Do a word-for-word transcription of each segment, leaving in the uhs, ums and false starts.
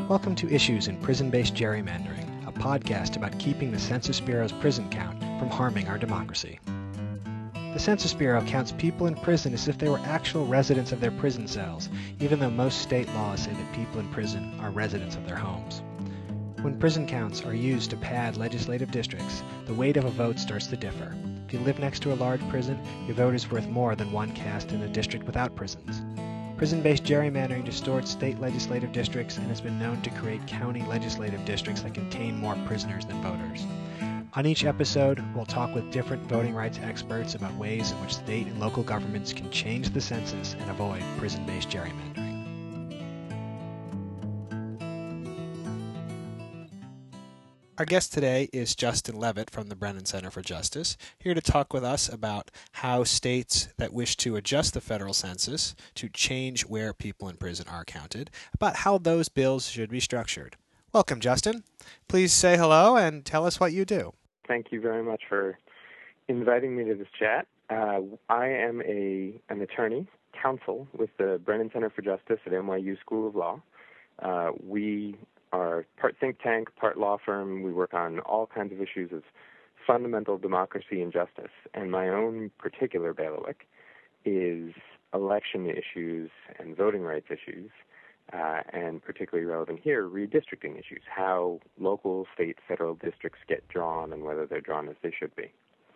Welcome to Issues in Prison-Based Gerrymandering, a podcast about keeping the Census Bureau's prison count from harming our democracy. The Census Bureau counts people in prison as if they were actual residents of their prison cells, even though most state laws say that people in prison are residents of their homes. When prison counts are used to pad legislative districts, the weight of a vote starts to differ. If you live next to a large prison, your vote is worth more than one cast in a district without prisons. Prison-based gerrymandering distorts state legislative districts and has been known to create county legislative districts that contain more prisoners than voters. On each episode, we'll talk with different voting rights experts about ways in which state and local governments can change the census and avoid prison-based gerrymandering. Our guest today is Justin Levitt from the Brennan Center for Justice, here to talk with us about how states that wish to adjust the federal census to change where people in prison are counted, about how those bills should be structured. Welcome, Justin. Please say hello and tell us what you do. Thank you very much for inviting me to this chat. Uh, I am a an attorney, counsel with the Brennan Center for Justice at N Y U School of Law. Uh, we are part think tank, part law firm. We work on all kinds of issues of fundamental democracy and justice. And my own particular bailiwick is election issues and voting rights issues, uh, and particularly relevant here, redistricting issues, how local, state, federal districts get drawn and whether they're drawn as they should be.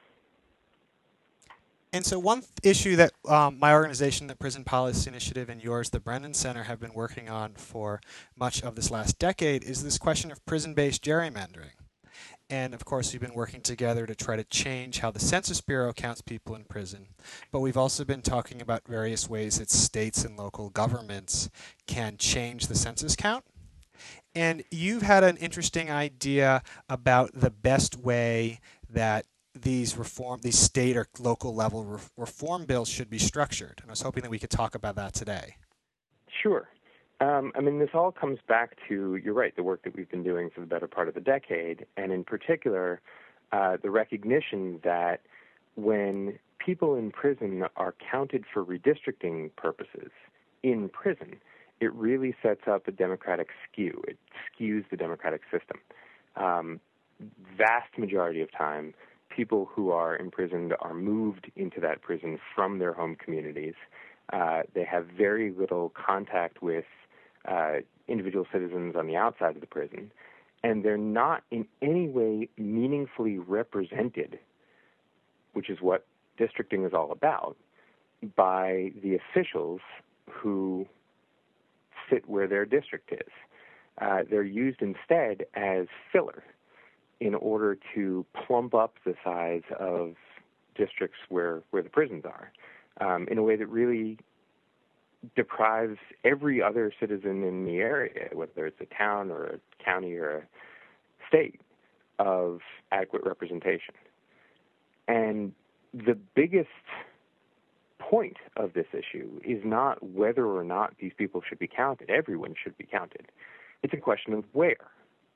And so one th- issue that um, my organization, the Prison Policy Initiative, and yours, the Brennan Center, have been working on for much of this last decade is this question of prison-based gerrymandering. And, of course, we've been working together to try to change how the Census Bureau counts people in prison. But we've also been talking about various ways that states and local governments can change the census count. And you've had an interesting idea about the best way that these reform, these state or local level re- reform bills should be structured. And I was hoping that we could talk about that today. Sure. Um, I mean, this all comes back to, you're right, the work that we've been doing for the better part of the decade, and in particular, uh, the recognition that when people in prison are counted for redistricting purposes in prison, it really sets up a democratic skew. It skews the democratic system. Um, vast majority of time, people who are imprisoned are moved into that prison from their home communities. Uh, they have very little contact with uh, individual citizens on the outside of the prison, and they're not in any way meaningfully represented, which is what districting is all about, by the officials who sit where their district is. Uh, they're used instead as filler in order to plump up the size of districts where, where the prisons are, um, in a way that really deprives every other citizen in the area, whether it's a town or a county or a state, of adequate representation. And the biggest point of this issue is not whether or not these people should be counted. Everyone should be counted. It's a question of where.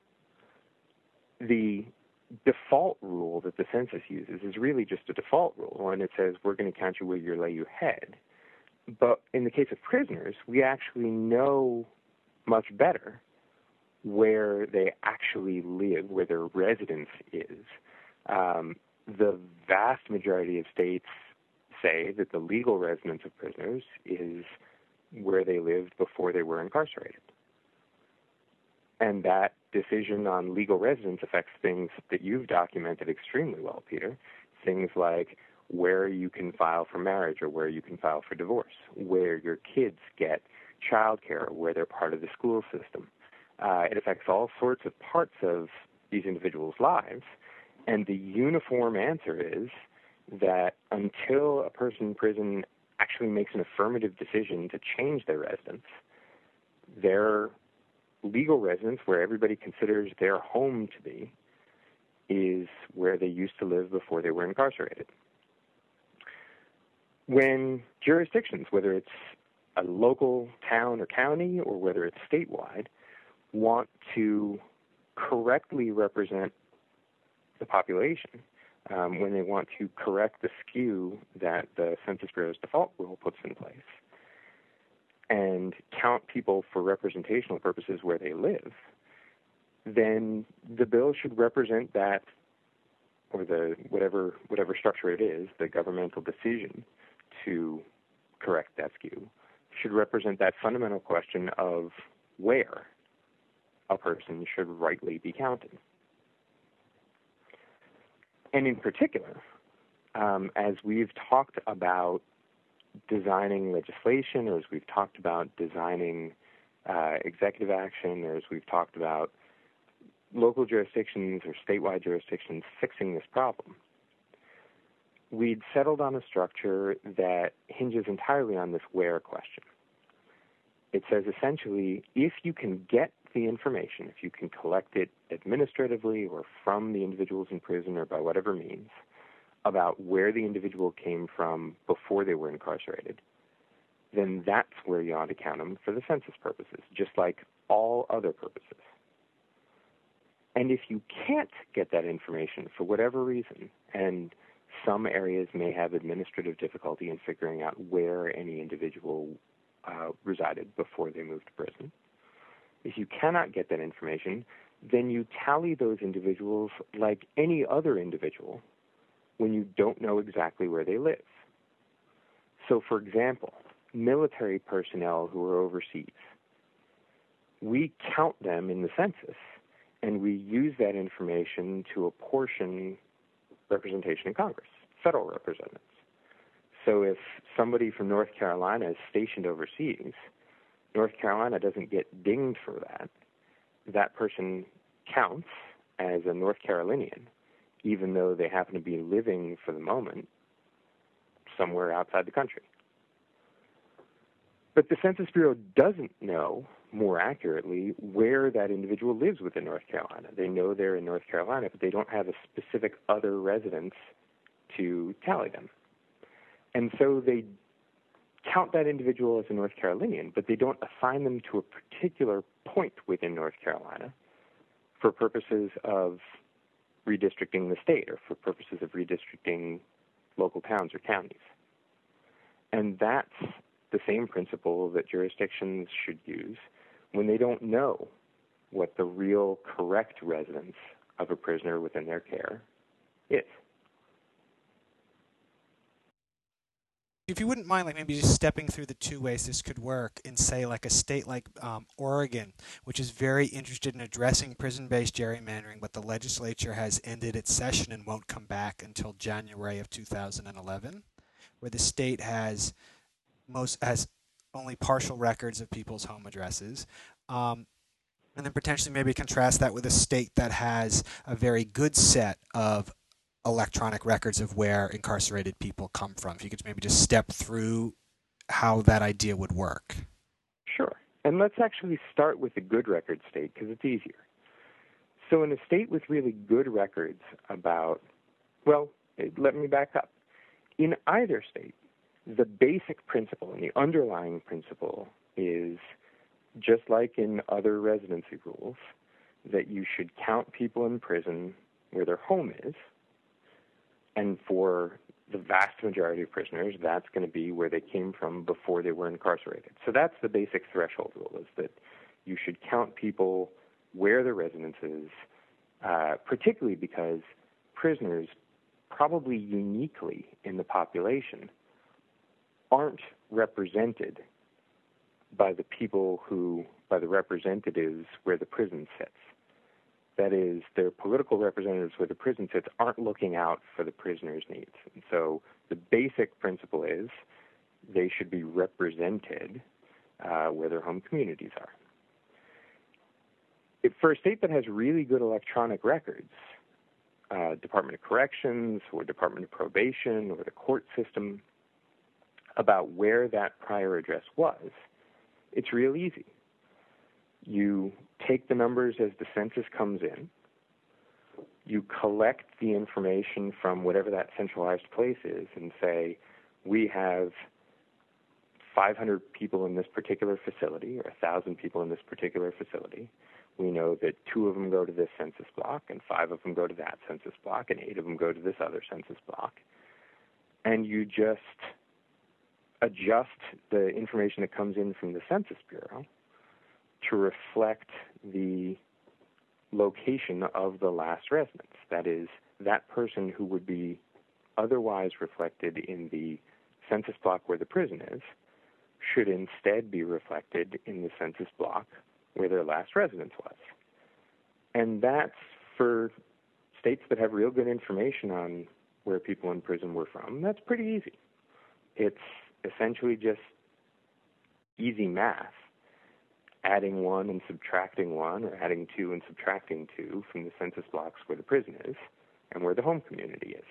The default rule that the census uses is really just a default rule, and it says we're going to count you where you lay your head. But in the case of prisoners, we actually know much better where they actually live, where their residence is. Um, the vast majority of states say that the legal residence of prisoners is where they lived before they were incarcerated. And that decision on legal residence affects things that you've documented extremely well, Peter. Things like where you can file for marriage or where you can file for divorce, where your kids get child care, where they're part of the school system. Uh, it affects all sorts of parts of these individuals' lives. And the uniform answer is that until a person in prison actually makes an affirmative decision to change their residence, their legal residence, where everybody considers their home to be, is where they used to live before they were incarcerated. When jurisdictions, whether it's a local town or county or whether it's statewide, want to correctly represent the population, um, when they want to correct the skew that the Census Bureau's default rule puts in place, and count people for representational purposes where they live, then the bill should represent that, or the whatever whatever structure it is, the governmental decision to correct that skew, should represent that fundamental question of where a person should rightly be counted. And in particular, um, as we've talked about designing legislation, or as we've talked about designing uh, executive action, or as we've talked about local jurisdictions or statewide jurisdictions fixing this problem, we'd settled on a structure that hinges entirely on this where question. It says essentially, if you can get the information, if you can collect it administratively or from the individuals in prison or by whatever means, about where the individual came from before they were incarcerated, then that's where you ought to count them for the census purposes, just like all other purposes. And if you can't get that information for whatever reason, and some areas may have administrative difficulty in figuring out where any individual uh, resided before they moved to prison, if you cannot get that information, then you tally those individuals like any other individual when you don't know exactly where they live. So, for example, military personnel who are overseas, we count them in the census, and we use that information to apportion representation in Congress, federal representatives. So if somebody from North Carolina is stationed overseas, North Carolina doesn't get dinged for that. That person counts as a North Carolinian, even though they happen to be living for the moment somewhere outside the country. But the Census Bureau doesn't know, more accurately, where that individual lives within North Carolina. They know they're in North Carolina, but they don't have a specific other residence to tally them. And so they count that individual as a North Carolinian, but they don't assign them to a particular point within North Carolina for purposes of redistricting the state or for purposes of redistricting local towns or counties. And that's the same principle that jurisdictions should use when they don't know what the real correct residence of a prisoner within their care is. If you wouldn't mind, like maybe just stepping through the two ways this could work in, say, like a state like um, Oregon, which is very interested in addressing prison-based gerrymandering, but the legislature has ended its session and won't come back until January of two thousand eleven, where the state has most has only partial records of people's home addresses. Um, and then potentially maybe contrast that with a state that has a very good set of electronic records of where incarcerated people come from. If you could maybe just step through how that idea would work. Sure. And let's actually start with the good record state because it's easier. So in a state with really good records about, well, let me back up. In either state, the basic principle and the underlying principle is, just like in other residency rules, that you should count people in prison where their home is. And for the vast majority of prisoners, that's going to be where they came from before they were incarcerated. So that's the basic threshold rule, is that you should count people where their residence is, uh, particularly because prisoners, probably uniquely in the population, aren't represented by the people who, by the representatives where the prison sits. That is, their political representatives where the prison sits aren't looking out for the prisoner's needs. And so the basic principle is they should be represented uh, where their home communities are. If, for a state that has really good electronic records, uh, Department of Corrections or Department of Probation or the court system, about where that prior address was, it's real easy. You take the numbers as the census comes in. You collect the information from whatever that centralized place is and say, we have five hundred people in this particular facility or one thousand people in this particular facility. We know that two of them go to this census block and five of them go to that census block and eight of them go to this other census block. And you just adjust the information that comes in from the Census Bureau to reflect the location of the last residence. That is, that person who would be otherwise reflected in the census block where the prison is should instead be reflected in the census block where their last residence was. And that's for states that have real good information on where people in prison were from. That's pretty easy. It's essentially just easy math, adding one and subtracting one, or adding two and subtracting two from the census blocks where the prison is and where the home community is.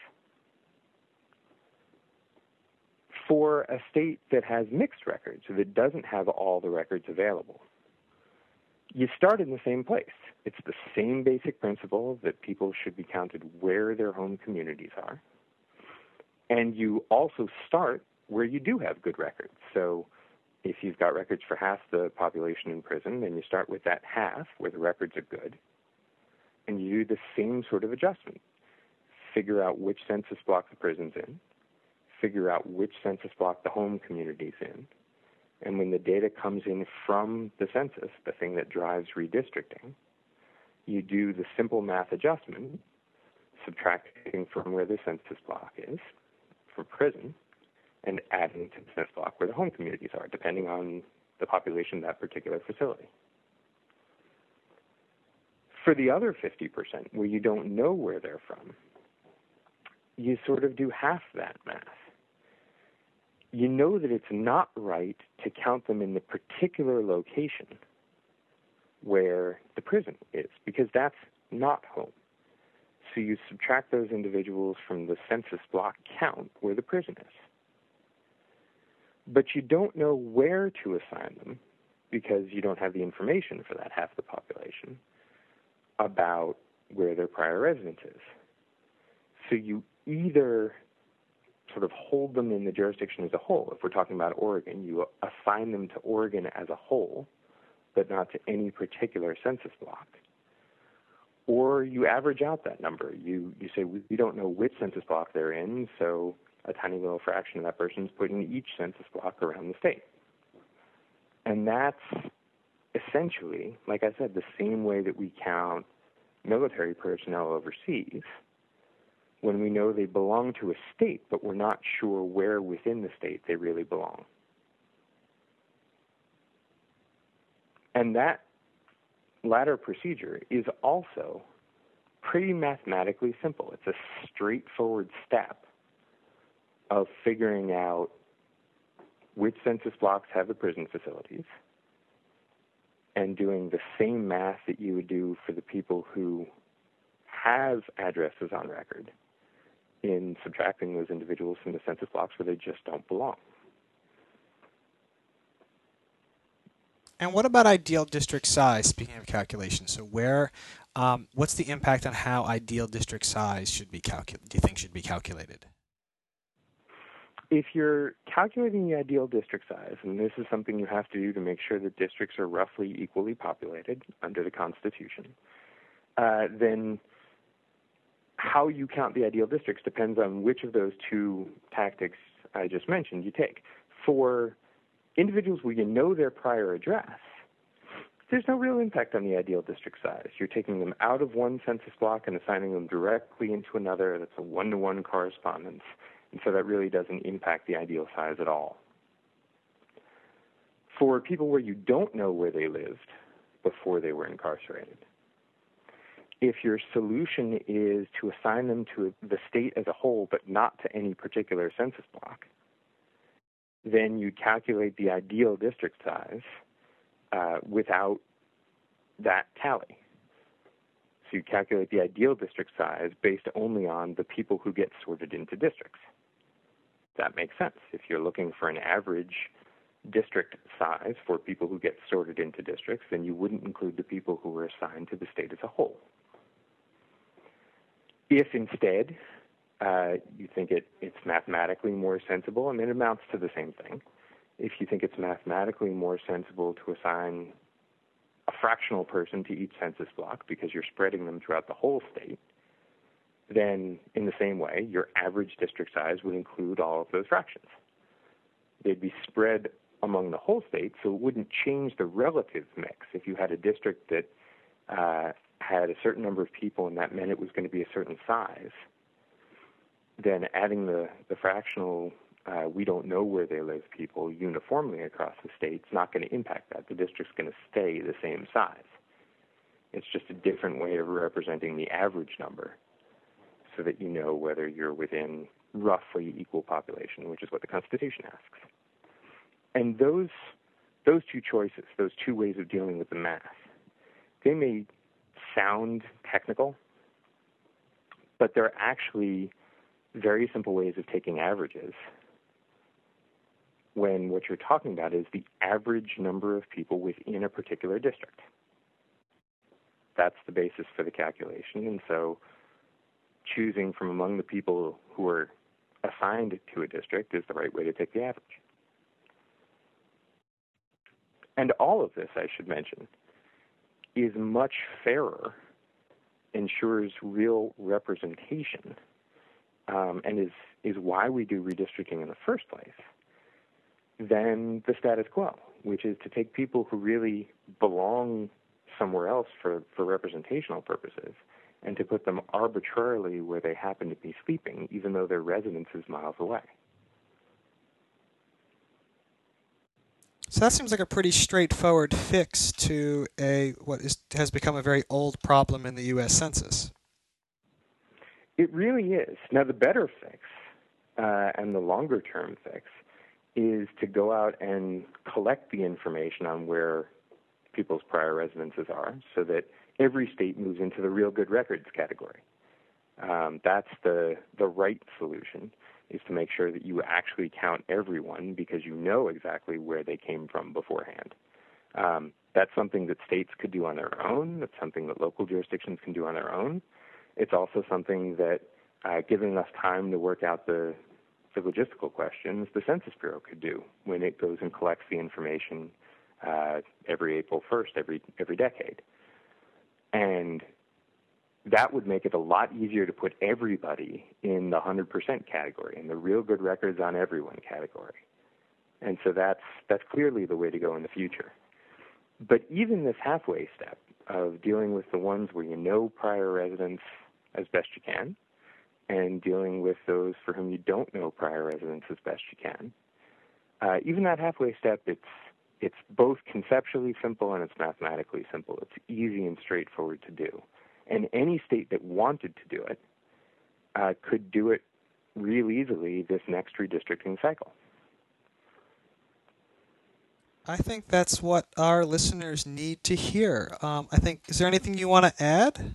For a state that has mixed records, so that doesn't have all the records available, you start in the same place. It's the same basic principle that people should be counted where their home communities are. And you also start where you do have good records. So if you've got records for half the population in prison, then you start with that half where the records are good, and you do the same sort of adjustment. Figure out which census block the prison's in, figure out which census block the home community's in, and when the data comes in from the census, the thing that drives redistricting, you do the simple math adjustment, subtracting from where the census block is for prison, and adding to the census block where the home communities are, depending on the population of that particular facility. For the other fifty percent, where you don't know where they're from, you sort of do half that math. You know that it's not right to count them in the particular location where the prison is, because that's not home. So you subtract those individuals from the census block count where the prison is. But you don't know where to assign them because you don't have the information for that half the population about where their prior residence is. So you either sort of hold them in the jurisdiction as a whole. If we're talking about Oregon, you assign them to Oregon as a whole, but not to any particular census block. Or you average out that number. You you say, we don't know which census block they're in, so a tiny little fraction of that person's put in each census block around the state. And that's essentially, like I said, the same way that we count military personnel overseas when we know they belong to a state, but we're not sure where within the state they really belong. And that latter procedure is also pretty mathematically simple. It's a straightforward step of figuring out which census blocks have the prison facilities and doing the same math that you would do for the people who have addresses on record in subtracting those individuals from the census blocks where they just don't belong. And what about ideal district size, speaking of calculation? So where, um, what's the impact on how ideal district size should be calculated, do you think should be calculated? If you're calculating the ideal district size, and this is something you have to do to make sure that districts are roughly equally populated under the Constitution, uh, then how you count the ideal districts depends on which of those two tactics I just mentioned you take. For individuals where you know their prior address, there's no real impact on the ideal district size. You're taking them out of one census block and assigning them directly into another. That's a one-to-one correspondence. And so that really doesn't impact the ideal size at all. For people where you don't know where they lived before they were incarcerated, if your solution is to assign them to the state as a whole but not to any particular census block, then you calculate the ideal district size uh, without that tally. So you calculate the ideal district size based only on the people who get sorted into districts. That makes sense. If you're looking for an average district size for people who get sorted into districts, then you wouldn't include the people who were assigned to the state as a whole. If instead uh, you think it, it's mathematically more sensible, I mean, it amounts to the same thing. If you think it's mathematically more sensible to assign a fractional person to each census block because you're spreading them throughout the whole state, then in the same way, your average district size would include all of those fractions. they'd be spread among the whole state, so it wouldn't change the relative mix. If you had a district that uh, had a certain number of people and that meant it was going to be a certain size, then adding the, the fractional uh, we don't know where they live people uniformly across the state is not going to impact that. The district's going to stay the same size. It's just a different way of representing the average number so that you know whether you're within roughly equal population, which is what the Constitution asks. And those those two choices, those two ways of dealing with the math, they may sound technical, but they're actually very simple ways of taking averages when what you're talking about is the average number of people within a particular district. That's the basis for the calculation, and so choosing from among the people who are assigned to a district is the right way to take the average. And all of this, I should mention, is much fairer, ensures real representation, um, and is, is why we do redistricting in the first place, than the status quo, which is to take people who really belong somewhere else for, for representational purposes and to put them arbitrarily where they happen to be sleeping, even though their residence is miles away. So that seems like a pretty straightforward fix to a what is, has become a very old problem in the U S Census. It really is. Now, the better fix uh, and the longer-term fix is to go out and collect the information on where people's prior residences are so that every state moves into the real good records category. Um, that's the, the right solution, is to make sure that you actually count everyone because you know exactly where they came from beforehand. Um, that's something that states could do on their own. That's something that local jurisdictions can do on their own. It's also something that, uh, given enough time to work out the, the logistical questions, the Census Bureau could do when it goes and collects the information uh, every April first, every every decade. And that would make it a lot easier to put everybody in the one hundred percent category, in the real good records on everyone category. And so that's that's clearly the way to go in the future. But even this halfway step of dealing with the ones where you know prior residents as best you can, and dealing with those for whom you don't know prior residents as best you can, uh, even that halfway step, it's it's both conceptually simple and it's mathematically simple. It's easy and straightforward to do. And any state that wanted to do it uh, could do it real easily this next redistricting cycle. I think that's what our listeners need to hear. Um, I think, is there anything you want to add?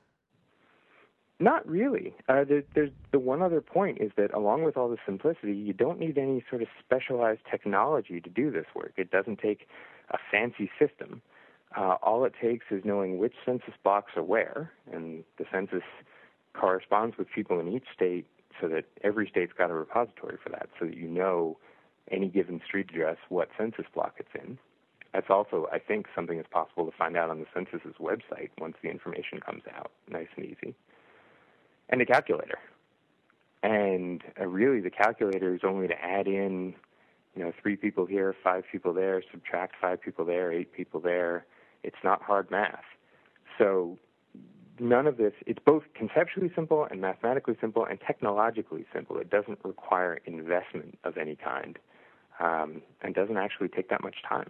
Not really. Uh, there, there's the one other point is that along with all the simplicity, you don't need any sort of specialized technology to do this work. It doesn't take a fancy system. Uh, all it takes is knowing which census blocks are where, and the census corresponds with people in each state so that every state's got a repository for that, so that you know any given street address, what census block it's in. That's also, I think, something that's possible to find out on the census's website once the information comes out, nice and easy. And a calculator. And uh, really the calculator is only to add in, you know, three people here, five people there, subtract five people there, eight people there. It's not hard math. So none of this, it's both conceptually simple and mathematically simple and technologically simple. It doesn't require investment of any kind um, and doesn't actually take that much time.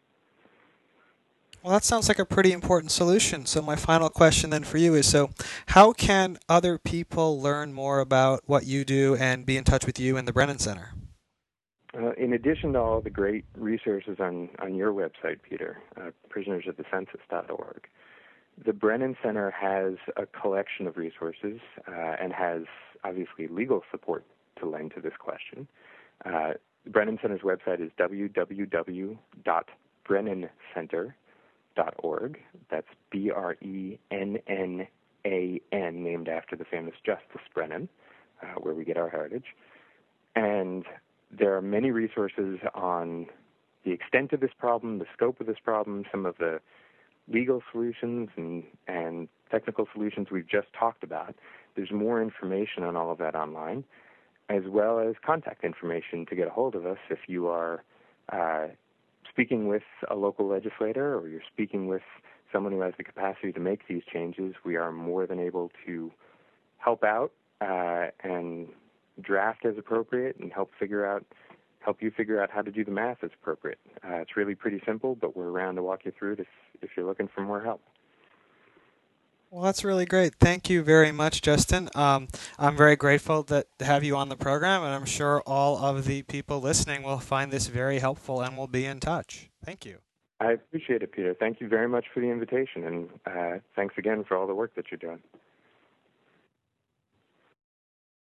Well, that sounds like a pretty important solution. So my final question then for you is, so how can other people learn more about what you do and be in touch with you and the Brennan Center? Uh, in addition to all the great resources on, on your website, Peter, uh, prisoners of the census dot org, the Brennan Center has a collection of resources uh, and has obviously legal support to lend to this question. Uh, the Brennan Center's website is w w w dot brennan center dot org. That's B R E N N A N, named after the famous Justice Brennan, uh, where we get our heritage. And there are many resources on the extent of this problem, the scope of this problem, some of the legal solutions and, and technical solutions we've just talked about. There's more information on all of that online. as well as contact information to get a hold of us if you are uh, speaking with a local legislator or you're speaking with someone who has the capacity to make these changes. We are more than able to help out uh, and draft as appropriate and help figure out help you figure out how to do the math as appropriate. Uh, it's really pretty simple, but we're around to walk you through it if, if you're looking for more help. Well, that's really great. Thank you very much, Justin. Um, I'm very grateful that, to have you on the program, and I'm sure all of the people listening will find this very helpful and will be in touch. Thank you. I appreciate it, Peter. Thank you very much for the invitation, and uh, thanks again for all the work that you're doing.